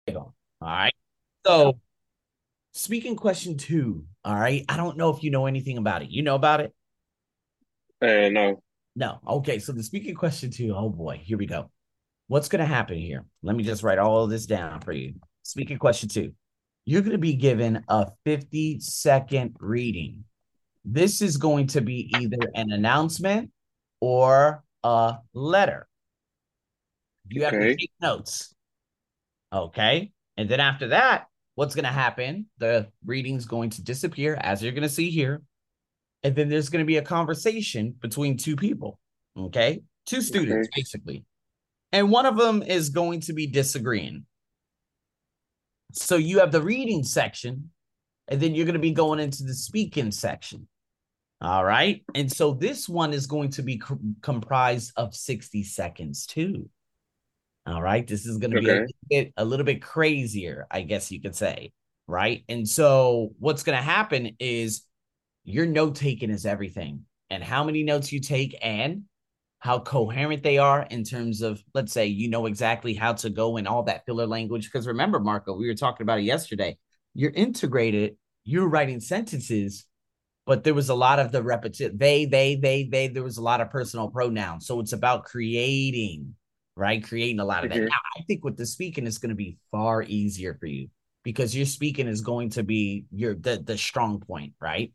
All right. So, speaking question two. All right. I don't know if you know anything about it. You know about it? No. No. Okay. So, the speaking question two. Oh boy. Here we go. What's going to happen here? Let me just write all of this down for you. Speaking question two. You're going to be given a 50-second reading. This is going to be either an announcement or a letter. You have to Okay. take notes. Okay. And then after that, what's going to happen? The reading's going to disappear, as you're going to see here. And then there's going to be a conversation between two people. Okay. Two students, Okay. basically. And one of them is going to be disagreeing. So you have the reading section, and then you're going to be going into the speaking section. All right. And so this one is going to be comprised of 60 seconds too. All right. This is going to be Okay. a little bit crazier, I guess you could say. Right. And so what's going to happen is your note taking is everything. And how many notes you take and how coherent they are in terms of, let's say, you know exactly how to go in all that filler language. Because remember, Marco, we were talking about it yesterday. You're integrated, you're writing sentences, but there was a lot of the repetition. They. There was a lot of personal pronouns. So it's about creating, right? Creating a lot of that. Mm-hmm. Now, I think with the speaking, it's going to be far easier for you because your speaking is going to be the strong point, right?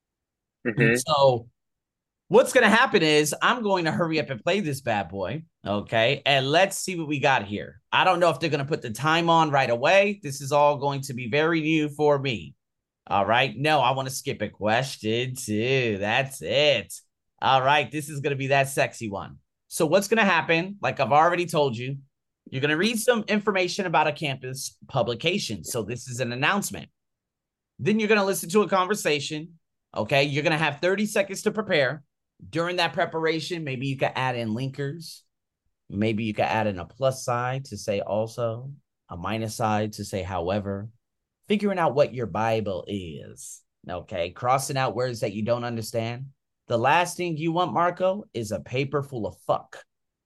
And Mm-hmm. so what's going to happen is I'm going to hurry up and play this bad boy. Okay. And let's see what we got here. I don't know if they're going to put the time on right away. This is all going to be very new for me. All right. No, I want to skip a question too. That's it. All right. This is going to be that sexy one. So, what's going to happen? Like I've already told you, you're going to read some information about a campus publication. So, this is an announcement. Then you're going to listen to a conversation. Okay. You're going to have 30 seconds to prepare. During that preparation, maybe you could add in linkers. Maybe you could add in a plus side to say also, a minus side to say however, figuring out what your Bible is. Okay. Crossing out words that you don't understand. The last thing you want, Marco, is a paper full of fuck.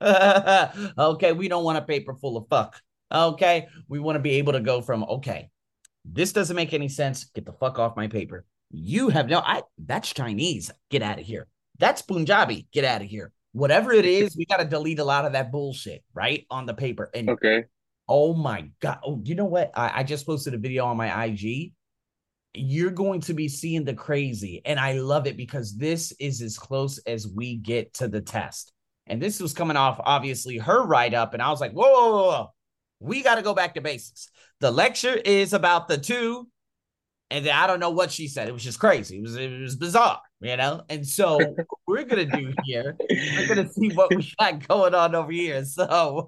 Okay. We don't want a paper full of fuck. Okay. We want to be able to go from, okay, this doesn't make any sense. Get the fuck off my paper. You have no, that's Chinese. Get out of here. That's Punjabi. Get out of here. Whatever it is, we got to delete a lot of that bullshit, right? On the paper. And Okay. oh my God. Oh, you know what? I just posted a video on my IG. You're going to be seeing the crazy. And I love it because this is as close as we get to the test. And this was coming off, obviously, her write up. And I was like, whoa, whoa, whoa, whoa. We got to go back to basics. The lecture is about the two. And then I don't know what she said. It was just crazy. It was bizarre, you know? And so what we're going to do here, we're going to see what we got going on over here. So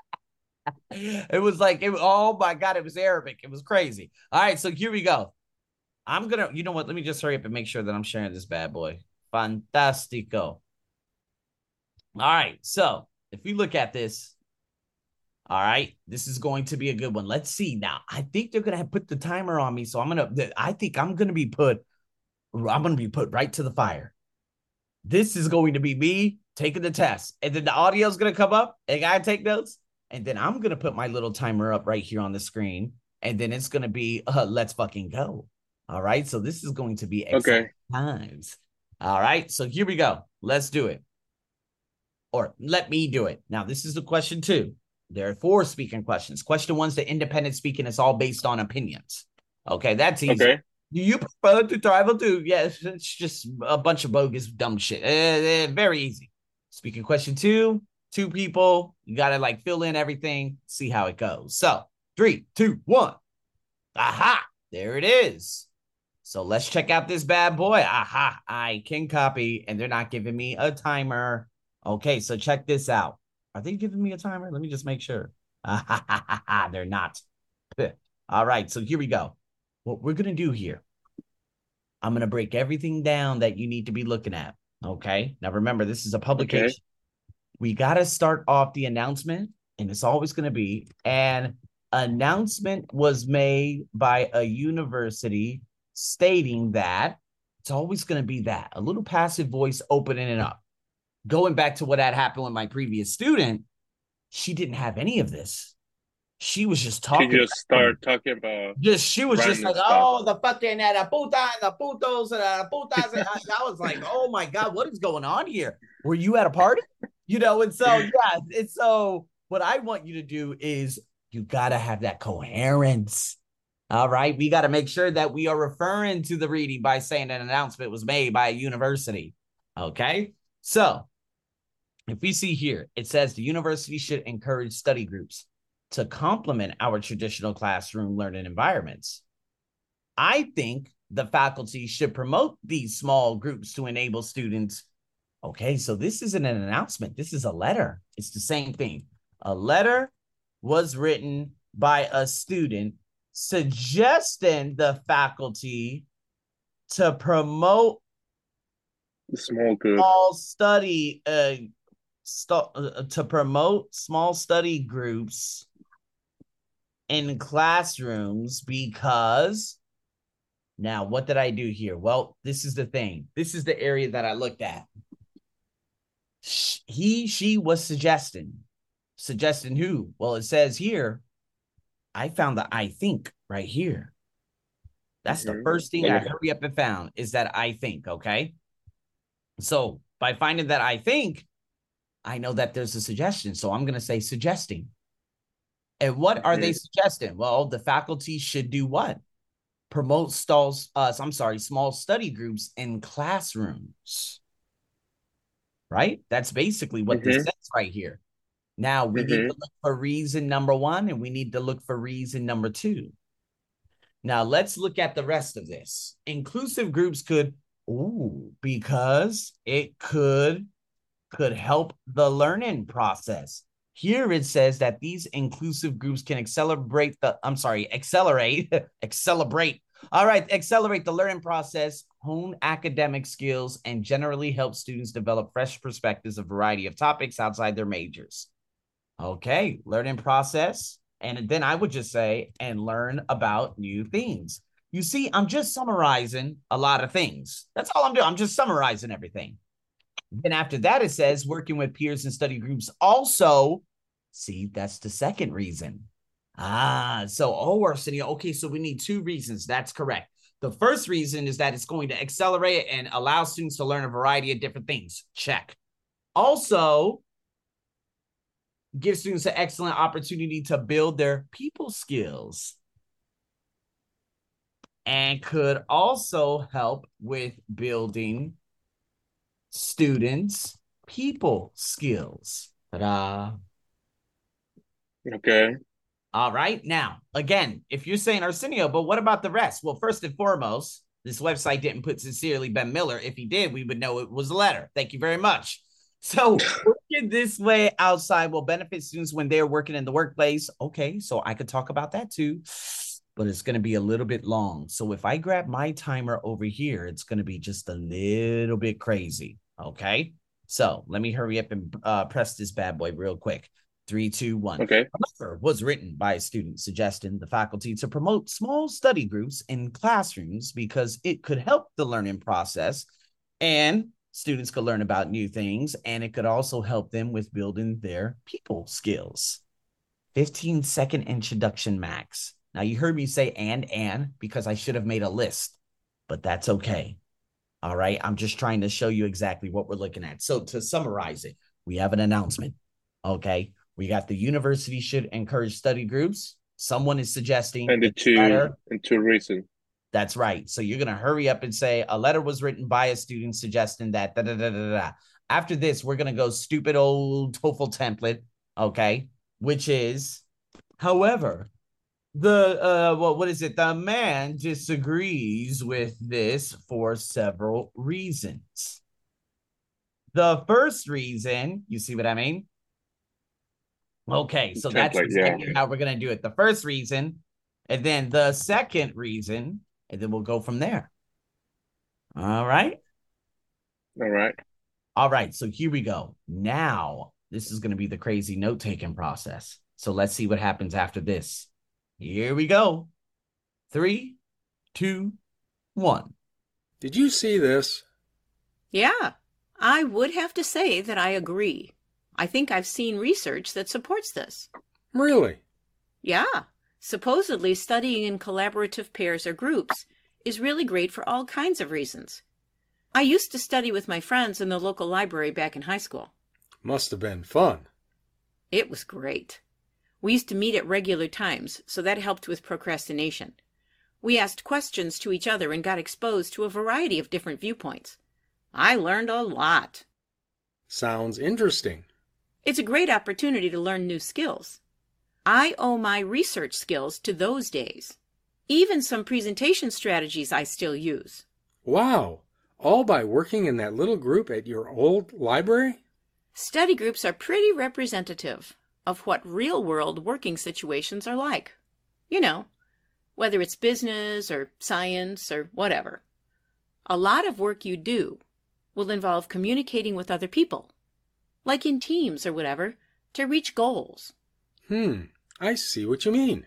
it was like, oh my God, it was Arabic. It was crazy. All right, so here we go. I'm gonna, you know what? Let me just hurry up and make sure that I'm sharing this bad boy. Fantastico. All right, so if we look at this, all right, this is going to be a good one. Let's see. Now, I think they're gonna put the timer on me, so I think I'm gonna be put right to the fire. This is going to be me taking the test, and then the audio is gonna come up, and I take notes, and then I'm gonna put my little timer up right here on the screen, and then it's gonna be let's fucking go. All right, so this is going to be exciting Okay. times. All right, so here we go. Let's do it, or let me do it. Now, this is the question two. There are four speaking questions. Question one's the independent speaking. It's all based on opinions. Okay, that's easy. Okay. Do you prefer to travel to? Yes, it's just a bunch of bogus dumb shit. Very easy. Speaking question two, two people. You got to like fill in everything, see how it goes. So three, two, one. Aha, there it is. So let's check out this bad boy. Aha, I can copy, and they're not giving me a timer. Okay, so check this out. Are they giving me a timer? Let me just make sure. They're not. All right, so here we go. What we're going to do here, I'm going to break everything down that you need to be looking at. Okay, now remember, this is a Okay. publication. We got to start off the announcement, and it's always going to be an announcement was made by a university stating that it's always going to be that a little passive voice opening it up. Going back to what had happened with my previous student, she didn't have any of this. She was just She talking. just started talking about Just she was just random like, stuff. oh, the fucking the puta and the putos and the putas. And I was like, oh my god, what is going on here? Were you at a party? And so yeah, it's so what I want you to do is you gotta have that coherence. All right, we got to make sure that we are referring to the reading by saying an announcement was made by a university. Okay, so if we see here, it says the university should encourage study groups to complement our traditional classroom learning environments. I think the faculty should promote these small groups to enable students. Okay, so this isn't an announcement. This is a letter. It's the same thing. A letter was written by a student suggesting the faculty to promote The small group. small study to promote small study groups in classrooms because now what did I do here? Well, this is the thing. This is the area that I looked at. She was suggesting who? Well, it says here, I found the I think right here. That's the first thing I hurry up and found is that I think, okay? So by finding that I think, I know that there's a suggestion. So I'm going to say suggesting. And what are they suggesting? Well, the faculty should do what? Promote small study groups in classrooms. Right? That's basically what this says right here. Now we need to look for reason number 1 and we need to look for reason number 2. Now let's look at the rest of this. Inclusive groups because it could help the learning process. Here it says that these inclusive groups can accelerate. Accelerate the learning process, hone academic skills, and generally help students develop fresh perspectives of a variety of topics outside their majors. Okay, learning process. And then I would just say, and learn about new things. You see, I'm just summarizing a lot of things. That's all I'm doing. I'm just summarizing everything. Then after that, it says working with peers and study groups also. See, that's the second reason. Arsenio. Okay, so we need 2 reasons. That's correct. The first reason is that it's going to accelerate and allow students to learn a variety of different things. Check. Also, give students an excellent opportunity to build their people skills and could also help with building students' people skills. Ta-da. Okay. All right. Now, again, if you're saying Arsenio, but what about the rest? Well, first and foremost, this website didn't put sincerely Ben Miller. If he did, we would know it was a letter. Thank you very much. So working this way outside will benefit students when they're working in the workplace. Okay, so I could talk about that too, but it's going to be a little bit long. So if I grab my timer over here, it's going to be just a little bit crazy. Okay, so let me hurry up and press this bad boy real quick. 3, 2, 1. Okay. A letter was written by a student suggesting the faculty to promote small study groups in classrooms because it could help the learning process and students could learn about new things, and it could also help them with building their people skills. 15-second introduction max. Now, you heard me say and because I should have made a list, but that's okay. All right. I'm just trying to show you exactly what we're looking at. So to summarize it, we have an announcement. Okay. We got the university should encourage study groups. Someone is suggesting and two reasons. That's right. So you're going to hurry up and say a letter was written by a student suggesting that. Da, da, da, da, da. After this, we're going to go stupid old TOEFL template. Okay. Which is, however, what is it? The man disagrees with this for several reasons. The first reason, you see what I mean? Okay, so that's exactly how we're going to do it. The first reason, and then the second reason, and then we'll go from there. All right? All right. All right, so here we go. Now, this is going to be the crazy note-taking process. So let's see what happens after this. Here we go. 3, 2, 1. Did you see this? Yeah, I would have to say that I agree. I think I've seen research that supports this. Really? Yeah, supposedly studying in collaborative pairs or groups is really great for all kinds of reasons. I used to study with my friends in the local library back in high school. Must have been fun. It was great. We used to meet at regular times, so that helped with procrastination. We asked questions to each other and got exposed to a variety of different viewpoints. I learned a lot. Sounds interesting. It's a great opportunity to learn new skills. I owe my research skills to those days. Even some presentation strategies I still use. Wow. All by working in that little group at your old library? Study groups are pretty representative of what real-world working situations are like. You know, whether it's business or science or whatever. A lot of work you do will involve communicating with other people, like in teams or whatever, to reach goals. I see what you mean.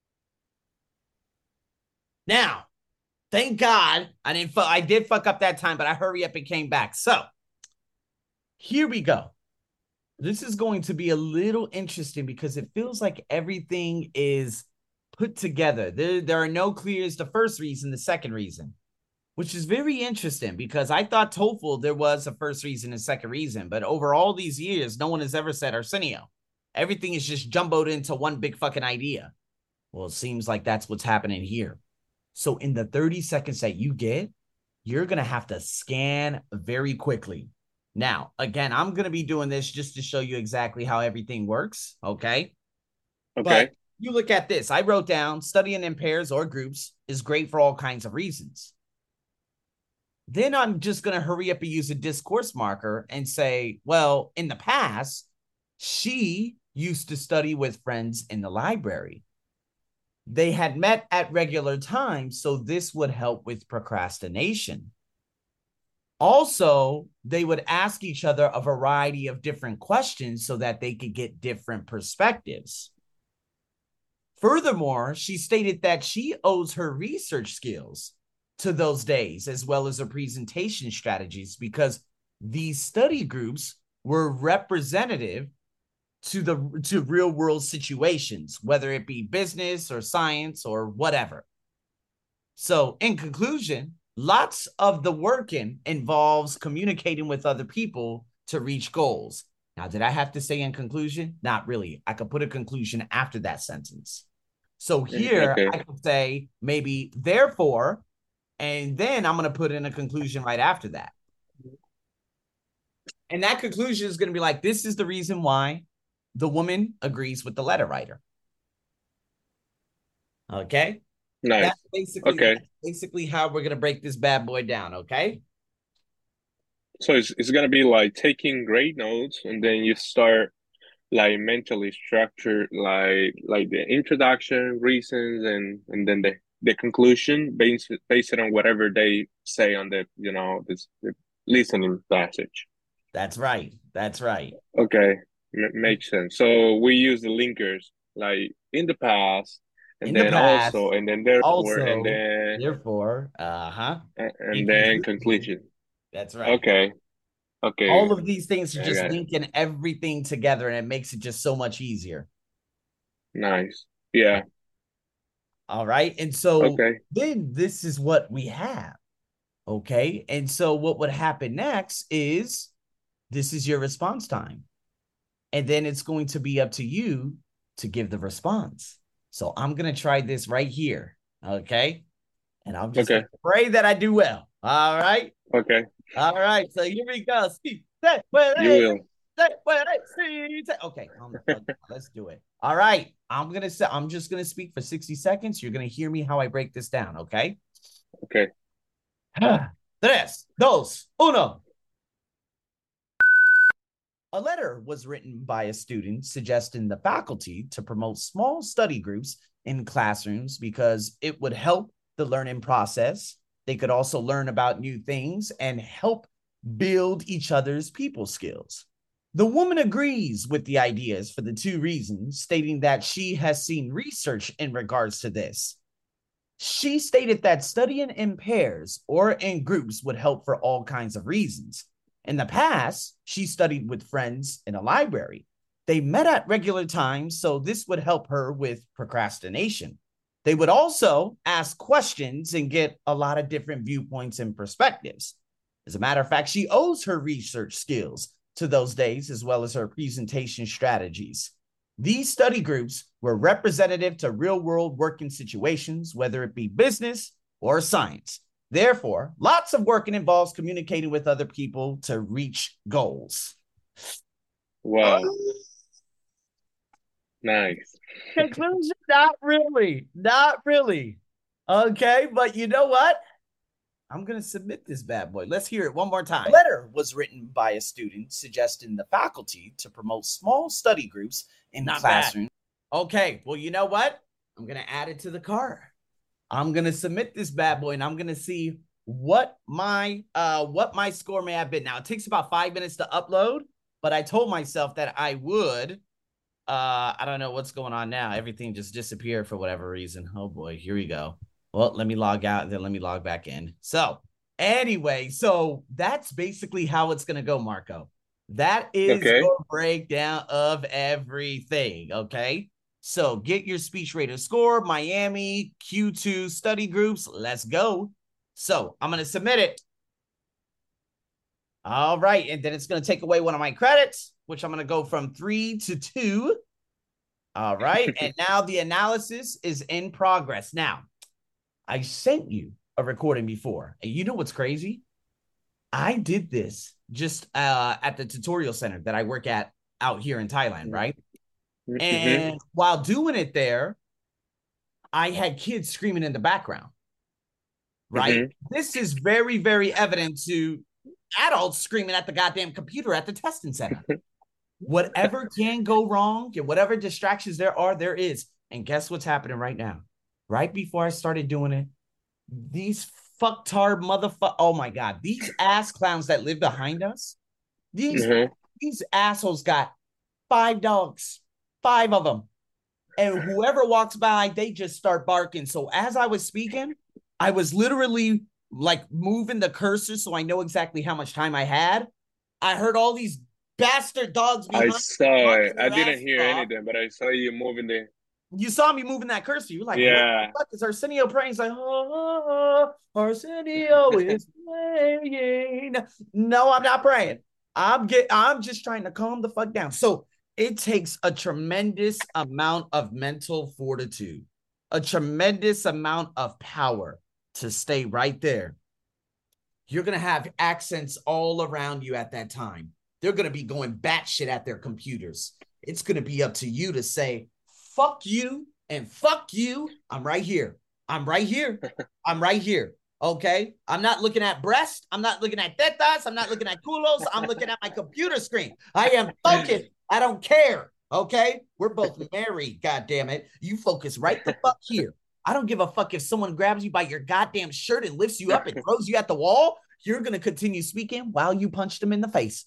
Now, thank God I did fuck up that time, but I hurry up and came back. So here we go. This is going to be a little interesting because it feels like everything is put together. There are no clears. The first reason, the second reason, which is very interesting because I thought TOEFL there was a first reason and second reason, but over all these years, no one has ever said Arsenio. Everything is just jumbled into one big fucking idea. Well, it seems like that's what's happening here. So in the 30 seconds that you get, you're going to have to scan very quickly. Now, again, I'm going to be doing this just to show you exactly how everything works, okay? Okay. But you look at this. I wrote down studying in pairs or groups is great for all kinds of reasons. Then I'm just going to hurry up and use a discourse marker and say, well, in the past, she used to study with friends in the library. They had met at regular times, so this would help with procrastination. Also, they would ask each other a variety of different questions so that they could get different perspectives. Furthermore, she stated that she owes her research skills to those days, as well as her presentation strategies, because these study groups were representative to real world situations, whether it be business or science or whatever. So in conclusion, lots of the working involves communicating with other people to reach goals. Now, did I have to say in conclusion? Not really. I could put a conclusion after that sentence. So here I could say maybe therefore, and then I'm going to put in a conclusion right after that. And that conclusion is going to be like, this is the reason why the woman agrees with the letter writer. Okay? Nice. That's basically how we're going to break this bad boy down, okay? So it's going to be like taking great notes, and then you start like mentally structure like the introduction, reasons, and then the conclusion based on whatever they say on the the listening passage. That's right. Okay, makes sense. So we use the linkers like in the past, and then also, and then therefore, and then therefore, and then conclusion. That's right. Okay. All of these things are just linking everything together, and it makes it just so much easier. Nice. Yeah. All right. And so then this is what we have. Okay. And so what would happen next is this is your response time. And then it's going to be up to you to give the response. So I'm going to try this right here. Okay. And I'm just going to pray that I do well. All right. Okay. All right. So here we go. You will. Okay. Let's do it. All right. I'm just going to speak for 60 seconds. You're going to hear me how I break this down. Okay. Okay. 3, 2, 1. A letter was written by a student suggesting the faculty to promote small study groups in classrooms because it would help the learning process. They could also learn about new things and help build each other's people skills. The woman agrees with the ideas for the 2 reasons, stating that she has seen research in regards to this. She stated that studying in pairs or in groups would help for all kinds of reasons. In the past, she studied with friends in a library. They met at regular times, so this would help her with procrastination. They would also ask questions and get a lot of different viewpoints and perspectives. As a matter of fact, she owes her research skills to those days, as well as her presentation strategies. These study groups were representative to real-world working situations, whether it be business or science. Therefore, lots of work involves communicating with other people to reach goals. Wow. Nice. Conclusion, not really. Not really. Okay, but you know what? I'm going to submit this bad boy. Let's hear it one more time. The letter was written by a student suggesting the faculty to promote small study groups in classrooms. Okay, well, you know what? I'm going to add it to the card. I'm going to submit this bad boy, and I'm going to see what my score may have been. Now, it takes about 5 minutes to upload, but I told myself that I would. I don't know what's going on now. Everything just disappeared for whatever reason. Oh, boy, here we go. Well, let me log out, then let me log back in. So anyway, so that's basically how it's going to go, Marco. That is your breakdown of everything, okay? So get your speech rater score, Miami, Q2 study groups. Let's go. So I'm going to submit it. All right, and then it's going to take away one of my credits, which I'm going to go from 3 to 2. All right, and now the analysis is in progress. Now, I sent you a recording before, and you know what's crazy? I did this just at the tutorial center that I work at out here in Thailand, right? Mm-hmm. And while doing it there, I had kids screaming in the background, right? Mm-hmm. This is very, very evident to adults screaming at the goddamn computer at the testing center. Whatever can go wrong, whatever distractions there is. And guess what's happening right now? Right before I started doing it, these fucktard motherfuckers, oh my God, these ass clowns that live behind us, these assholes got 5 dogs, 5 of them. And whoever walks by, they just start barking. So as I was speaking, I was literally like moving the cursor so I know exactly how much time I had. I heard all these bastard dogs behind. I saw it. I didn't hear anything, but I saw you moving the. You saw me moving that cursor. You're like, yeah. What the fuck is Arsenio praying? He's like, oh, Arsenio is praying. No, I'm not praying. I'm just trying to calm the fuck down. So it takes a tremendous amount of mental fortitude, a tremendous amount of power to stay right there. You're going to have accents all around you at that time. They're going to be going batshit at their computers. It's going to be up to you to say, fuck you and fuck you. I'm right here. I'm right here. I'm right here. Okay? I'm not looking at breast. I'm not looking at tetas. I'm not looking at culos. I'm looking at my computer screen. I am focused. I don't care. Okay? We're both married, goddammit. You focus right the fuck here. I don't give a fuck if someone grabs you by your goddamn shirt and lifts you up and throws you at the wall. You're going to continue speaking while you punch them in the face.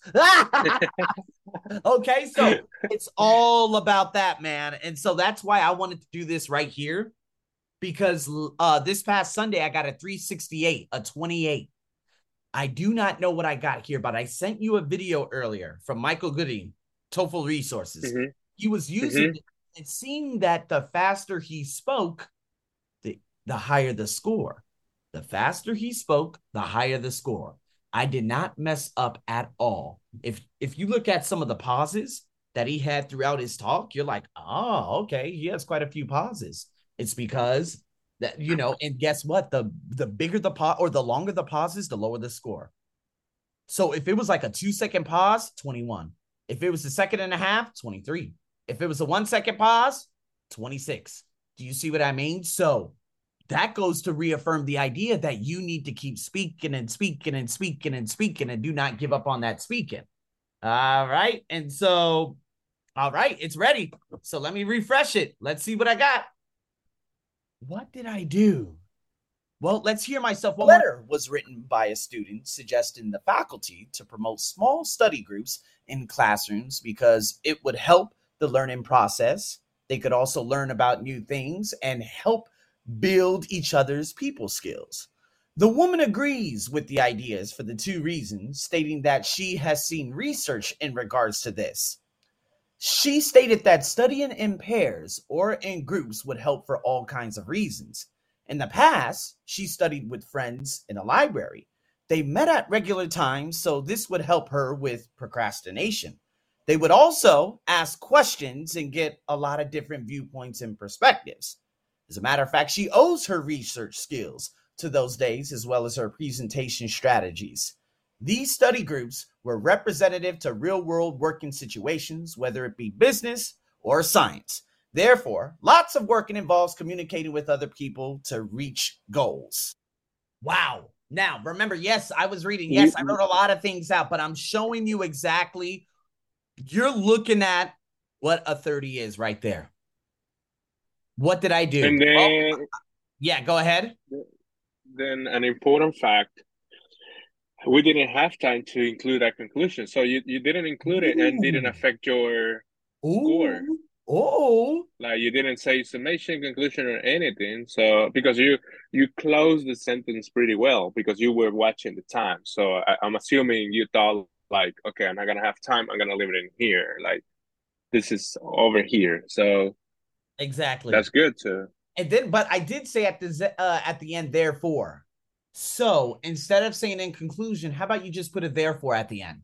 Okay, so it's all about that, man. And so that's why I wanted to do this right here, because this past Sunday, I got a 368, a 28. I do not know what I got here, but I sent you a video earlier from Michael Gooding, TOEFL Resources. Mm-hmm. He was using it seemed that the faster he spoke, the higher the score. The faster he spoke, the higher the score. I did not mess up at all. If you look at some of the pauses that he had throughout his talk, you're like, oh, okay, he has quite a few pauses. It's because that, you know, and guess what? The bigger the pause or the longer the pauses, the lower the score. So if it was like a 2-second pause, 21. If it was a 1.5 seconds, 23. If it was a 1 second pause, 26. Do you see what I mean? So that goes to reaffirm the idea that you need to keep speaking and speaking and speaking and speaking and do not give up on that speaking. All right. And so, all right, it's ready. So let me refresh it. Let's see what I got. What did I do? Well, let's hear myself. The letter was written by a student suggesting the faculty to promote small study groups in classrooms because it would help the learning process. They could also learn about new things and help build each other's people skills. The woman agrees with the ideas for the 2 reasons, stating that she has seen research in regards to this. She stated that studying in pairs or in groups would help for all kinds of reasons. In the past, she studied with friends in a library. They met at regular times, so this would help her with procrastination. They would also ask questions and get a lot of different viewpoints and perspectives. As a matter of fact, she owes her research skills to those days as well as her presentation strategies. These study groups were representative to real-world working situations, whether it be business or science. Therefore, lots of work involves communicating with other people to reach goals. Wow. Now, remember, yes, I was reading. Yes, I wrote a lot of things out, but I'm showing you exactly. You're looking at what a 30 is right there. What did I do? And then, yeah, go ahead. Then an important fact. We didn't have time to include that conclusion. So you didn't include it and didn't affect your score. Oh. Like you didn't say summation, conclusion, or anything. So because you closed the sentence pretty well because you were watching the time. So I'm assuming you thought like, okay, I'm not gonna have time. I'm gonna leave it in here. Like this is over here. So exactly. That's good too. And then, but I did say at the end, therefore. So instead of saying in conclusion, how about you just put a therefore at the end?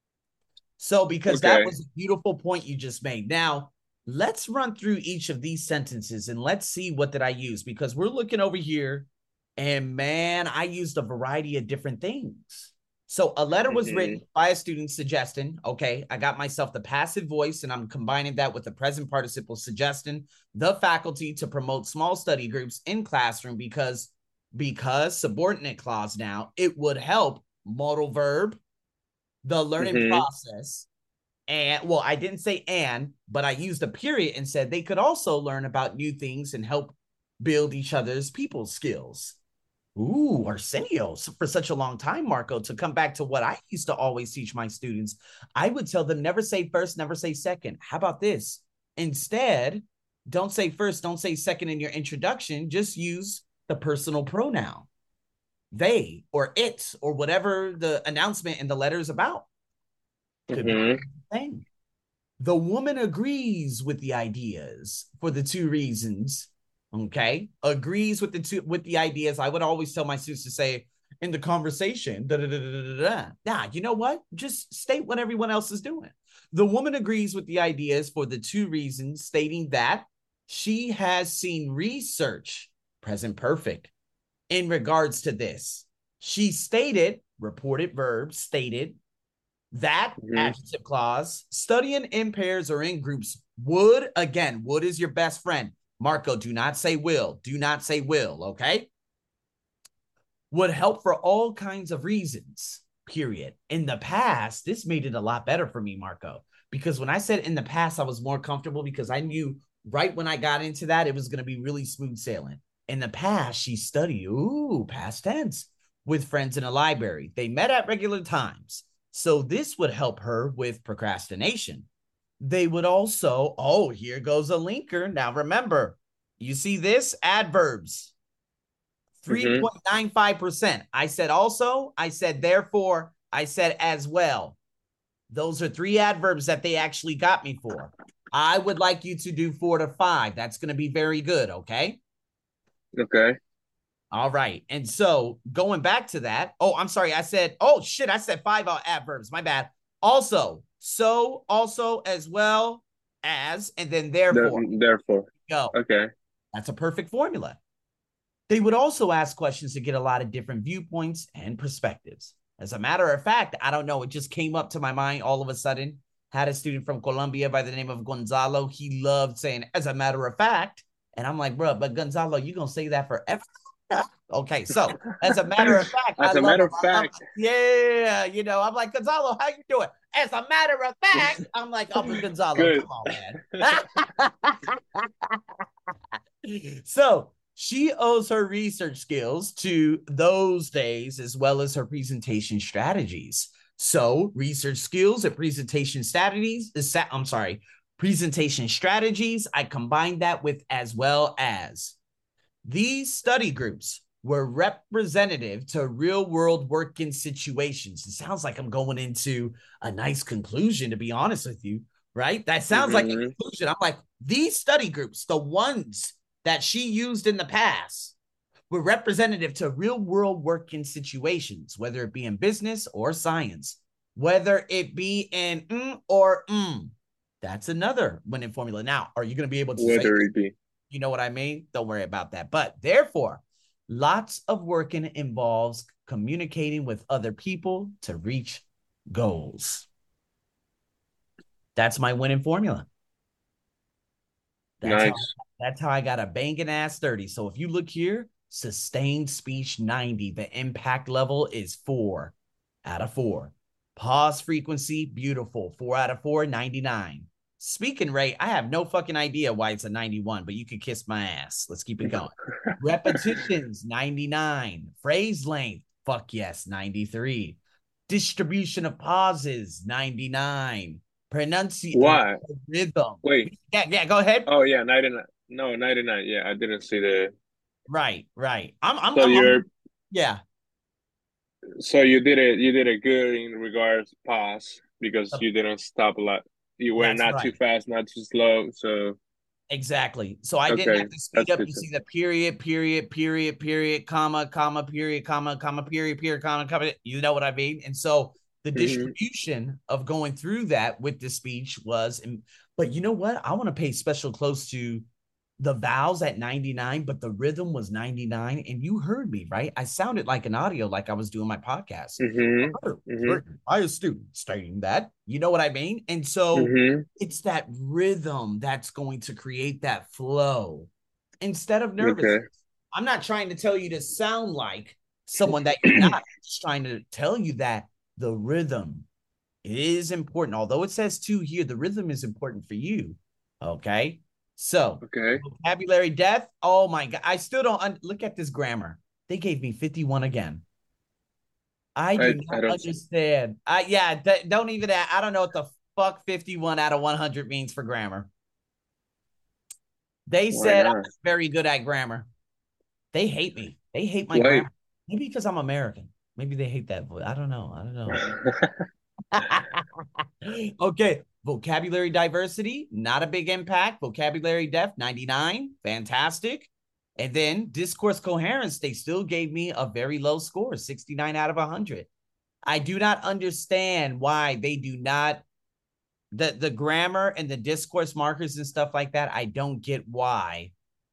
So because that was a beautiful point you just made. Now, let's run through each of these sentences and let's see what did I use, because we're looking over here and man, I used a variety of different things. So a letter was written by a student suggesting, okay, I got myself the passive voice and I'm combining that with the present participle suggesting the faculty to promote small study groups in classroom because subordinate clause now, it would help modal verb, the learning process. And well, I didn't say and, but I used a period and said they could also learn about new things and help build each other's people skills. Ooh, Arsenio, for such a long time, Marco, to come back to what I used to always teach my students, I would tell them never say first, never say second. How about this? Instead, don't say first, don't say second in your introduction. Just use the personal pronoun, they or it or whatever the announcement in the letter is about. Could be the thing. The woman agrees with the ideas for the two reasons. Okay, agrees with the ideas. I would always tell my students to say in the conversation, Nah, you know what? Just state what everyone else is doing. The woman agrees with the ideas for the two reasons, stating that she has seen research, present perfect, in regards to this. She stated, reported verb, stated, that adjective clause, studying in pairs or in groups would, again, would is your best friend. Marco, do not say will. Do not say will, okay? Would help for all kinds of reasons, period. In the past, this made it a lot better for me, Marco, because when I said in the past, I was more comfortable because I knew right when I got into that, it was going to be really smooth sailing. In the past, she studied, past tense, with friends in a library. They met at regular times. So this would help her with procrastination. They would also, here goes a linker. Now remember, you see this? Adverbs. 3.95%. I said also, I said therefore, I said as well. Those are three adverbs that they actually got me for. I would like you to do 4 to 5. That's going to be very good, okay? Okay. All right. And so going back to that, I'm sorry. I said 5 adverbs. My bad. Also, so, also, as well as, and then therefore. Therefore. Go. Okay. That's a perfect formula. They would also ask questions to get a lot of different viewpoints and perspectives. As a matter of fact, I don't know, it just came up to my mind all of a sudden. Had a student from Colombia by the name of Gonzalo. He loved saying, as a matter of fact. And I'm like, bro, but Gonzalo, you going to say that forever? Okay, so as a matter of fact, yeah, you know, I'm like, Gonzalo, how you doing? As a matter of fact, I'm like, Gonzalo, good. Come on, man. So she owes her research skills to those days as well as her presentation strategies. So research skills and presentation strategies, I combined that with as well as. These study groups were representative to real-world working situations. It sounds like I'm going into a nice conclusion, to be honest with you. right? That sounds like an inclusion. I'm like, these study groups, the ones that she used in the past, were representative to real world working situations, whether it be in business or science, whether it be in or. That's another winning formula. Now, are you going to be able to Whether say, it be. you know what I mean? Don't worry about that. But therefore, lots of working involves communicating with other people to reach goals. That's my winning formula. That's how I got a banging ass 30. So if you look here, sustained speech 90. The impact level is 4 out of 4. Pause frequency, beautiful. 4 out of 4, 99. Speaking rate, I have no fucking idea why it's a 91, but you could kiss my ass. Let's keep it going. Repetitions, 99. Phrase length, fuck yes, 93. Distribution of pauses, 99. Pronunciation, Why? rhythm. Wait. Yeah, go ahead. Oh yeah, 99. No, 99. Yeah, I didn't see the. Right. Yeah. So you did it good in regards pause because you didn't stop a lot. You were not too fast, not too slow. So exactly. So I didn't have to speed up. You see the period, comma, period, comma, period, comma. You know what I mean? And so the distribution of going through that with the speech was, but you know what? I want to pay special close to the vowels at 99, but the rhythm was 99. And you heard me, right? I sounded like an audio, like I was doing my podcast. I a student stating that, you know what I mean? And so it's that rhythm that's going to create that flow instead of nervousness. Okay. I'm not trying to tell you to sound like someone that you're not. I'm just trying to tell you that the rhythm is important. Although it says 2 here, the rhythm is important for you. Okay. So, vocabulary death. Oh my God. I still don't look at this grammar. They gave me 51 again. I do not understand. Don't even, I don't know what the fuck 51 out of 100 means for grammar. They said I'm very good at grammar. They hate me. They hate my grammar. Maybe because I'm American. Maybe they hate that voice. I don't know. Okay. Vocabulary diversity, not a big impact. Vocabulary depth, 99. Fantastic. And then discourse coherence, they still gave me a very low score, 69 out of 100. I do not understand why they do not, the grammar and the discourse markers and stuff like that. I don't get why